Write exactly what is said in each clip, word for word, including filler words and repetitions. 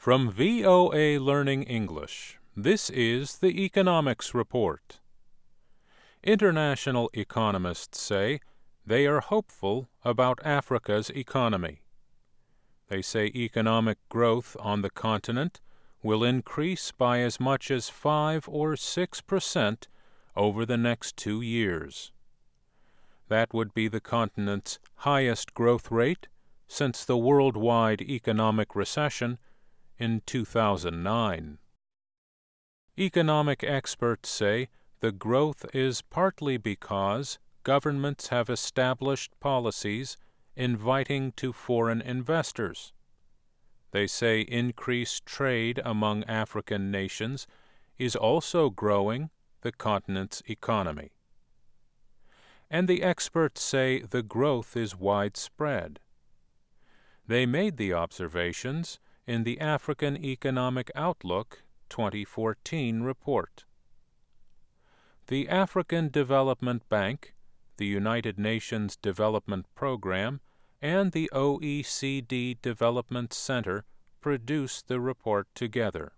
From V O A Learning English, this is the Economics Report. International economists say they are hopeful about Africa's economy. They say economic growth on the continent will increase by as much as five or six percent over the next two years. That would be the continent's highest growth rate since the worldwide economic recession in two thousand nine. Economic experts say the growth is partly because governments have established policies inviting to foreign investors. They say increased trade among African nations is also growing the continent's economy. And the experts say the growth is widespread. They made the observations in the African Economic Outlook twenty fourteen report. The African Development Bank, the United Nations Development Program, and the O E C D Development Center produced the report together.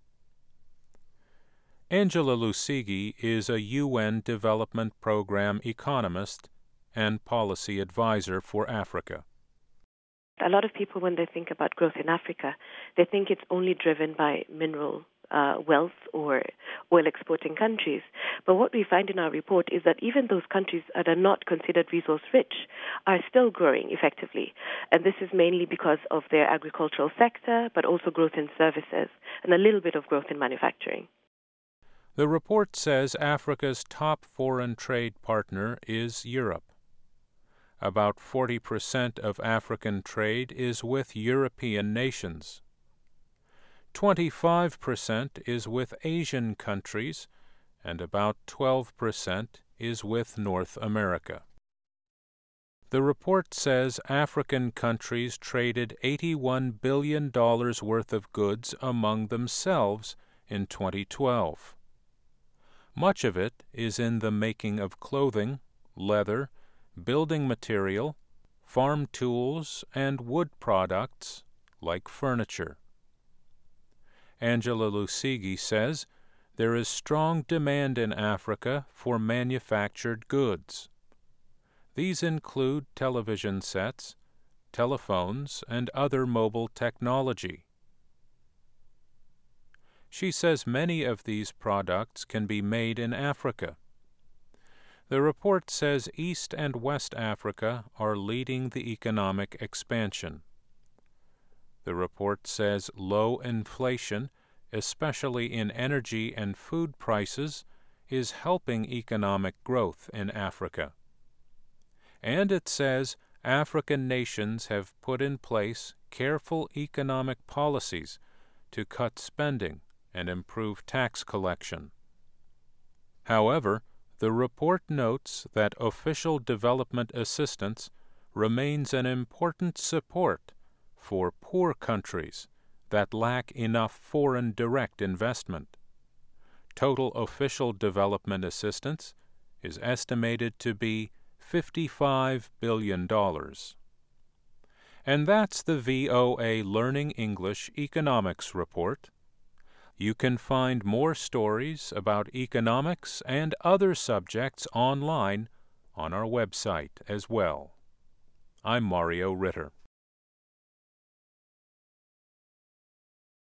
Angela Lusigi is a U N Development Program economist and policy advisor for Africa. A lot of people, when they think about growth in Africa, they think it's only driven by mineral uh, wealth or oil-exporting countries. But what we find in our report is that even those countries that are not considered resource-rich are still growing effectively. And this is mainly because of their agricultural sector, but also growth in services and a little bit of growth in manufacturing. The report says Africa's top foreign trade partner is Europe. About forty percent of African trade is with European nations. twenty-five percent is with Asian countries, and about twelve percent is with North America. The report says African countries traded eighty-one billion dollars worth of goods among themselves in twenty twelve. Much of it is in the making of clothing, leather, building material, farm tools, and wood products like furniture. Angela Lusigi says there is strong demand in Africa for manufactured goods. These include television sets, telephones, and other mobile technology. She says many of these products can be made in Africa. The report says East and West Africa are leading the economic expansion. The report says low inflation, especially in energy and food prices, is helping economic growth in Africa. And it says African nations have put in place careful economic policies to cut spending and improve tax collection. However, the report notes that official development assistance remains an important support for poor countries that lack enough foreign direct investment. Total official development assistance is estimated to be fifty-five billion dollars. And that's the V O A Learning English Economics Report. You can find more stories about economics and other subjects online on our website as well. I'm Mario Ritter.